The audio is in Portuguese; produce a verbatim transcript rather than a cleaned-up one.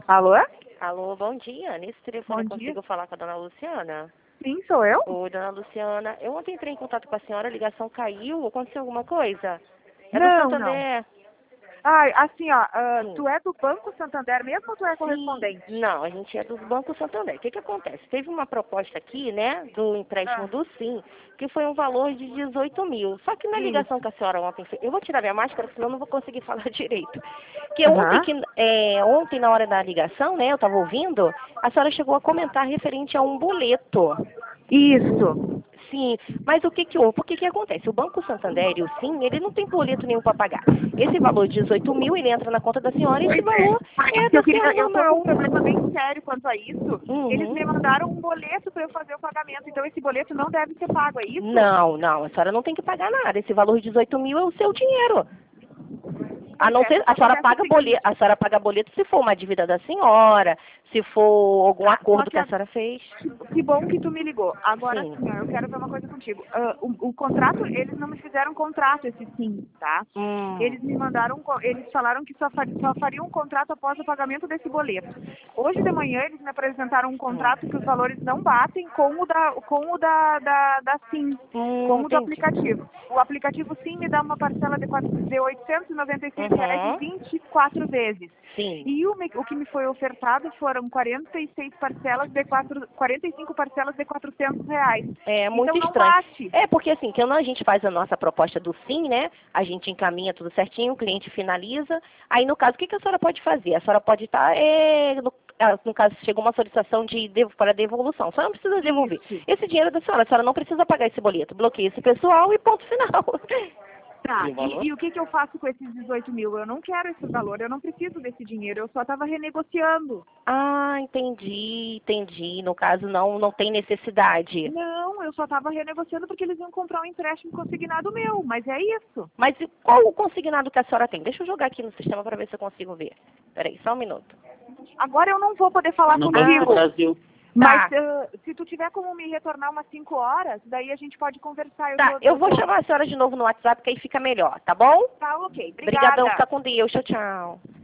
Alô? Alô, bom dia. Nesse telefone Bom eu dia. consigo falar com a dona Luciana? Sim, sou eu? Oi, dona Luciana. Eu ontem entrei em contato com a senhora, a ligação caiu. Aconteceu alguma coisa? É do Não, não. Santander? Ai, assim, ó, ah, Sim. tu é do Banco Santander mesmo ou tu é Sim. correspondente? Não, a gente é do Banco Santander. O que que acontece? Teve uma proposta aqui, né, do empréstimo Ah, do Sim, que foi um valor de dezoito mil. Só que na ligação isso. que a senhora ontem fez, eu vou tirar minha máscara, senão eu não vou conseguir falar direito. Que ontem, Aham. que, é, ontem na hora da ligação, né, eu estava ouvindo, a senhora chegou a comentar referente a um boleto. Isso. Sim, mas o que que houve? Por que que acontece? O Banco Santander e o Sim, ele não tem boleto nenhum para pagar. Esse valor de dezoito mil, ele entra na conta da senhora e esse Pois é. valor é Eu da queria, senhora eu tô com um normal. problema bem sério quanto a isso. Eles me Uhum. mandaram um boleto para eu fazer o pagamento, então esse boleto não deve ser pago, é isso? Não, não, a senhora não tem que pagar nada. Esse valor de dezoito mil é o seu dinheiro. A Pois não é, ser, só que a senhora acontece o paga boleto, seguinte. a senhora paga boleto se for uma dívida da senhora, se for algum Tá, só acordo que que a a- senhora fez. que bom que tu me ligou. Agora Sim. sim, ó, eu quero ver uma coisa contigo. Ah, o, o contrato, eles não me fizeram contrato, esse sim, tá? Hum. Eles me mandaram, um co- eles falaram que só, fari- só fariam um contrato após o pagamento desse boleto. Hoje de manhã eles me apresentaram um Hum, contrato que os valores não batem com o da, com o da, da, da Sim, hum, com o do entendi. aplicativo. O aplicativo Sim me dá uma parcela de, quatro- de oitocentos e noventa e seis reais em Uhum. vinte e quatro vezes. Sim. E o, me- o que me foi ofertado foram quarenta e seis parcelas de quatro, quarenta e cinco parcelas de quatrocentos reais. É muito Então não estranho. bate. É porque assim, quando a gente faz a nossa proposta do sim, né? A gente encaminha tudo certinho, o cliente finaliza. Aí no caso, o que, que a senhora pode fazer? A senhora pode estar, é, no, ah, no caso, chegou uma solicitação de dev- para devolução. A senhora não precisa devolver. Isso. Esse dinheiro é da senhora, a senhora não precisa pagar esse boleto. Bloqueia esse pessoal e ponto final. Tá, E o e, valor? e o que, que eu faço com esses dezoito mil? Eu não quero esse valor, eu não preciso desse dinheiro, eu só estava renegociando. Ah, entendi, entendi. No caso, não, não tem necessidade. Não, eu só estava renegociando porque eles iam comprar um empréstimo consignado meu, mas é isso. Mas e qual o consignado que a senhora tem? Deixa eu jogar aqui no sistema para ver se eu consigo ver. Peraí, só um minuto. Agora eu não vou poder falar No Banco do contigo, Brasil. mas Tá, ah, se tu tiver como me retornar umas cinco horas, daí a gente pode conversar. Eu tá. tô, Eu eu vou tô... chamar a senhora de novo no WhatsApp, que aí fica melhor, tá bom? Tá, ok. Obrigadão, Obrigada. fica com Deus. Tchau, tchau.